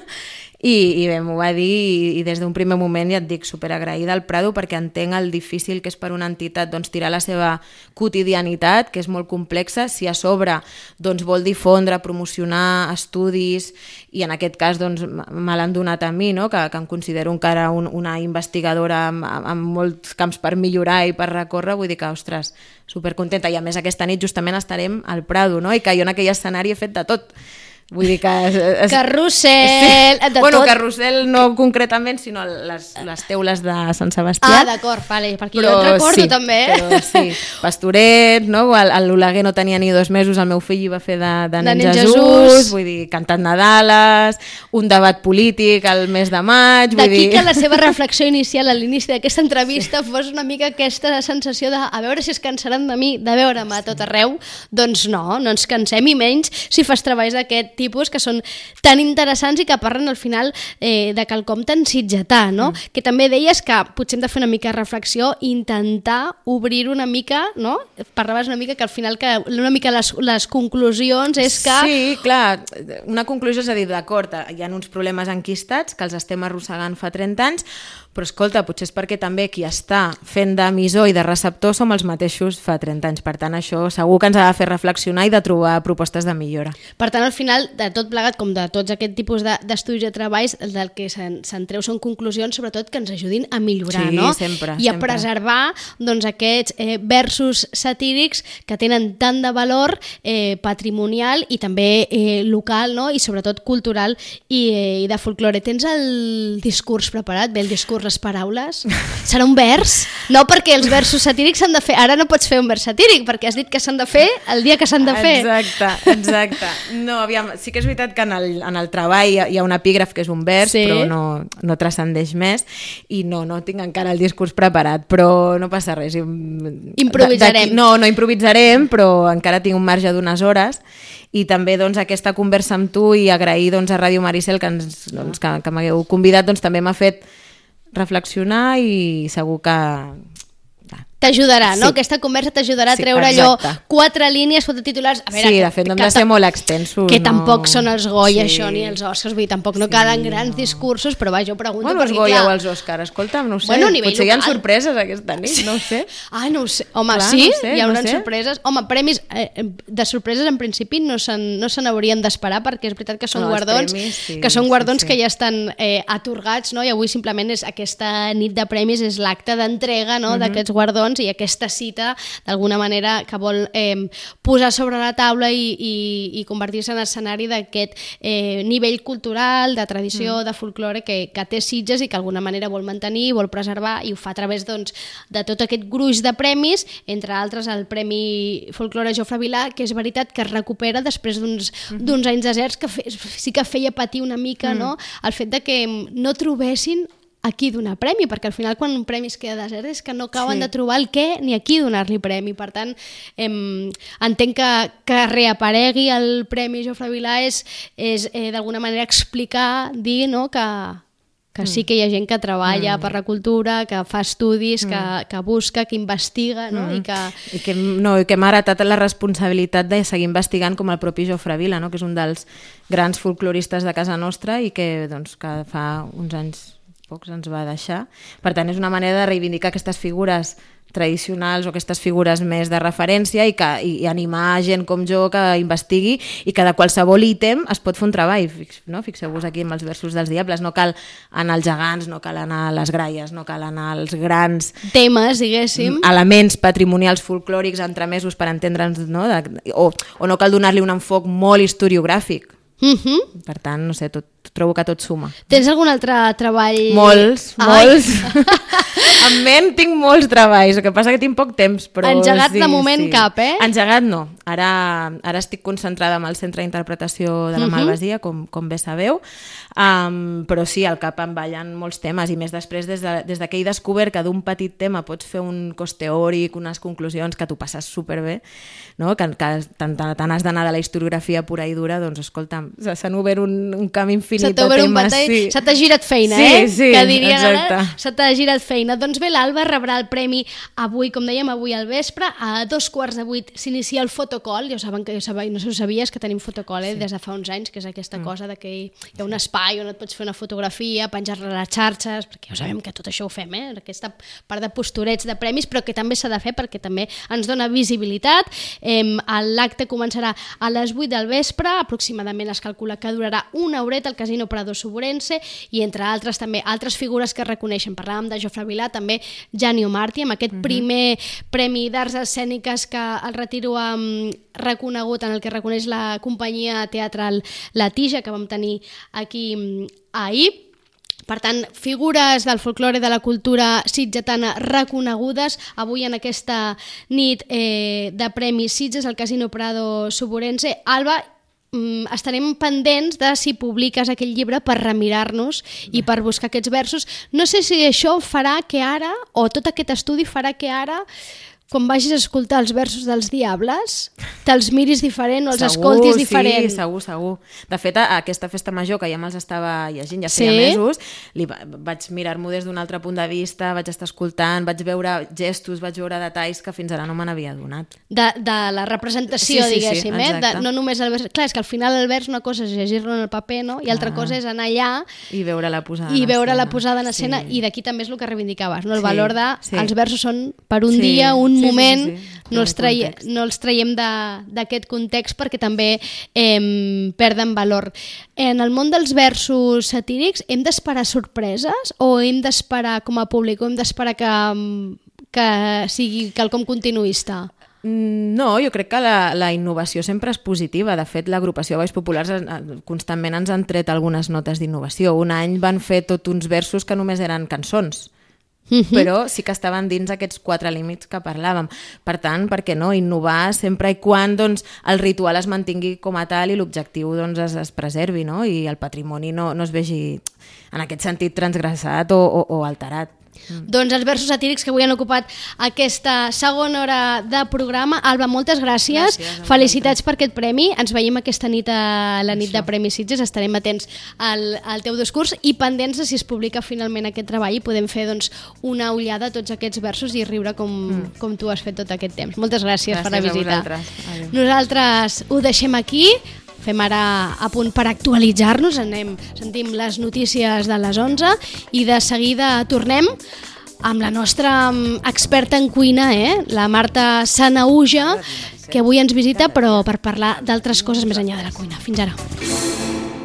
I, i bé, m'ho va dir i, i des d'un primer moment ja et dic superagraïda al Prado perquè entenc el difícil que és per una entitat doncs, tirar la seva quotidianitat, que és molt complexa, si a sobre doncs, vol difondre, promocionar estudis, i en aquest cas doncs, me l'han donat a mi, no? que, que em considero encara un, una investigadora amb, amb molts camps per millorar i per recórrer, vull dir que, ostres, supercontenta, i a més aquesta nit justament estarem al Prado, no? I que jo en aquell escenari he fet de tot. Vull dir que... Es, carrusel... Sí. De bueno, tot. Carrusel no concretament, sinó les, les teules de Sant Sebastià. Ah, d'acord, vale, perquè però jo et recordo sí, també. Però sí, Pastoret, no? L'Oleguer no tenia ni dos mesos, el meu fill hi va fer de, de, de nen, nen Jesús, Jesús, vull dir, cantant Nadales, un debat polític al mes de maig... D'aquí dir... que la seva reflexió inicial a l'inici d'aquesta entrevista sí. fos una mica aquesta sensació de a veure si es cansaran de mi, de veure'm a tot arreu, doncs no, no ens cansem, i menys si fas treballs d'aquest tipus que són tan interessants i que parlen al final eh, de quelcom tan sitgetà, no? Mm. Que també deies que potser hem de fer una mica de reflexió i intentar obrir una mica, no? Parlaves una mica que al final que una mica les, les conclusions és que... Sí, clar, una conclusió és a dir, d'acord, hi ha uns problemes enquistats que els estem arrossegant fa trenta anys, però escolta, potser és perquè també qui està fent d'emissor i de receptor som els mateixos fa trenta anys, per tant això segur que ens ha de fer reflexionar i de trobar propostes de millora. Per tant, al final, de tot plegat, com de tots aquest tipus d'estudis de, de treballs, del que se'n se treu són conclusions, sobretot que ens ajudin a millorar, sí, no? sempre, I a sempre. preservar doncs, aquests eh, versos satírics que tenen tant de valor eh, patrimonial i també eh, local, no? I sobretot cultural i, eh, i de folklore. Tens el discurs preparat? Bé, el discurs, les paraules? Serà un vers? No, perquè els versos satírics s'han de fer. Ara no pots fer un vers satíric, perquè has dit que s'han de fer el dia que s'han de fer. Exacte, exacte. No, aviam, sí que és veritat que en el, en el treball hi ha un epígraf que és un vers, sí. Però no, no transcendeix més, i no, no tinc encara el discurs preparat, però no passa res. Improvisarem. No, no improvisarem, però encara tinc un marge d'unes hores, i també doncs, aquesta conversa amb tu i agrair doncs, a Ràdio Maricel que, ens, doncs, que, que m'hagueu convidat, doncs, també m'ha fet reflexionar i segur que... T'ajudarà, no? Sí. Aquesta conversa t'ajudarà sí, a treure exacte. allò, quatre línies, quatre titulars... A veure, sí, que, de fet, no hem de ser molt extensos. Que no... tampoc són els Goya, sí. això, ni els Oscars, vull dir, tampoc no sí, calen grans no. discursos, però va, jo pregunto... Bueno, els perquè, Goya clar... o els Oscars, escolta'm, no ho sé, bueno, potser local. hi ha sorpreses aquesta nit, no ho sé. Ah, no ho sé. Home, clar, sí, no sé, hi haurà no sé. sorpreses. Home, premis eh, de sorpreses en principi no se no se n'haurien d'esperar, perquè és veritat que són no, guardons, premis, sí, que són guardons sí, sí. que ja estan eh, atorgats, no? I avui simplement és aquesta nit de premis, és l'acte d'entrega, no? Uh-huh. D'aquests guardons, i aquesta cita d'alguna manera que vol eh, posar sobre la taula i, i, i convertir-se en escenari d'aquest eh, nivell cultural, de tradició, mm. de folklore que, que té Sitges i que d'alguna manera vol mantenir, vol preservar, i ho fa a través doncs, de tot aquest gruix de premis, entre altres el Premi Folklore Jofre Vilà, que és veritat que es recupera després d'uns mm -hmm. d'uns anys deserts que fe, sí que feia patir una mica mm. no? El fet de que no trobessin a qui donar premi, perquè al final quan un premi es queda desert és que no acaben sí. de trobar el què ni a qui donar-li premi. Per tant, em, entenc que, que reaparegui el Premi Jofre Vilà és, és eh, d'alguna manera explicar, dir no, que, que sí que hi ha gent que treballa mm. per la cultura, que fa estudis, mm. que, que busca, que investiga, no? Mm. I que, I que, no, i que hem heretat la responsabilitat de seguir investigant com el propi Jofre Vila, no? Que és un dels grans folcloristes de casa nostra i que, doncs, que fa uns anys pocs ens va deixar. Per tant, és una manera de reivindicar aquestes figures tradicionals o aquestes figures més de referència i, que, i, i animar gent com jo que investigui i que de qualsevol ítem es pot fer un treball. Fix, no? Fixeu-vos aquí amb els versos dels Diables, no cal anar als gegants, no cal anar a les gralles, no cal anar als grans temes, diguéssim, elements patrimonials folclòrics entremesos per entendre'ns, no? de, o, o no cal donar-li un enfoc molt historiogràfic. Uh-huh. Per tant, no sé, tot, trobo que tot suma. Tens algun altre treball? Molts, molts. En ment tinc molts treballs, el que passa que tinc poc temps. Però engegat sí, de moment sí. cap, eh? Engegat no. Ara, ara estic concentrada amb el Centre d'Interpretació de la uh-huh. Malvasia, com, com bé sabeu, um, però sí, al cap em ballen molts temes i més després des, de, des de que he descobert que d'un petit tema pots fer un cos teòric, unes conclusions que t'ho passes superbé, no? que, que tant, tant has d'anar de la historiografia pura i dura, doncs escolta, s'han obert un, un camp infinit de temes. Sí. Se t'ha girat feina, sí, eh? Sí, que dirien exacte. Ara, se t'ha girat feina. Doncs bé, l'Alba rebrà el premi avui, com dèiem, avui al vespre, a dos quarts de vuit s'inicia el fotocall, ja ho saben que jo sabia, no sé si ho sabies que tenim fotocall eh? sí. des de fa uns anys, que és aquesta mm. cosa de que hi ha un espai on et pots fer una fotografia, penjar-la a les xarxes, perquè ja sabem que tot això ho fem, eh? Aquesta part de posturets de premis, però que també s'ha de fer perquè també ens dona visibilitat. Eh, l'acte començarà a les vuit del vespre, aproximadament es calcula que durarà una horeta al Casino Prado Suburense i entre altres també altres figures que reconeixen. Parlàvem de Jofre Vilà, també Janio Martí, amb aquest uh-huh. primer Premi d'Arts Escèniques que el Retiro ha um, reconegut, en el que reconeix la companyia teatral La Tija, que vam tenir aquí um, ahir. Per tant, figures del folklore de la cultura sitgetana reconegudes avui en aquesta nit eh, de Premis Sitges al Casino Prado Suburense. Alba, estarem pendents de si publiques aquell llibre per remirar-nos i per buscar aquests versos. No sé si això farà que ara, o tot aquest estudi farà que ara, quan vagis a escoltar els versos dels Diables, te'ls miris diferent o els segur, escoltis diferent. Sí, segur, segur. De fet, a aquesta festa major, que ja me'ls estava llegint, ja feia sí? mesos, li va, vaig mirar-m'ho des d'un altre punt de vista, vaig estar escoltant, vaig veure gestos, vaig veure detalls que fins ara no me n'havia donat. De, de la representació, sí, sí, diguéssim, sí, eh? De, no només el vers... Clar, és que al final el vers una cosa és llegir-lo en el paper, no? I altra ah. cosa és anar allà i veure la posada i en veure escena. la posada en escena, sí. I d'aquí també és el que reivindicaves, no? El sí, valor de... Sí. Els versos són per un sí, dia, un sí, moment... Sí, sí, sí. No els, traie, no els traiem d'aquest context perquè també eh, perden valor. En el món dels versos satírics hem d'esperar sorpreses o hem d'esperar com a públic o hem d'esperar que, que sigui quelcom continuista? No, jo crec que la, la innovació sempre és positiva. De fet, l'agrupació Balls Populars constantment ens han tret algunes notes d'innovació. Un any van fer tot uns versos que només eren cançons. Uh-huh. Però sí que estaven dins aquests quatre límits que parlàvem. Per tant, per què no? Innovar sempre i quan doncs, el ritual es mantingui com a tal i l'objectiu doncs, es, es preservi, no? I el patrimoni no, no es vegi en aquest sentit transgressat o, o, o alterat. Mm. Doncs els versos satírics que avui han ocupat aquesta segona hora de programa. Alba, moltes gràcies, gràcies felicitats per aquest premi. Ens veiem aquesta nit a la nit Això. de Premis Sitges, estarem atents al, al teu discurs i pendents de si es publica finalment aquest treball i podem fer doncs, una ullada a tots aquests versos i riure com, mm. com tu has fet tot aquest temps. Moltes gràcies, gràcies per la visita. Nosaltres ho deixem aquí. Fem ara a punt per actualitzar-nos, anem, sentim les notícies de les onze i de seguida tornem amb la nostra experta en cuina, eh? La Marta Sanauja, que avui ens visita però per parlar d'altres coses més enllà de la cuina. Fins ara.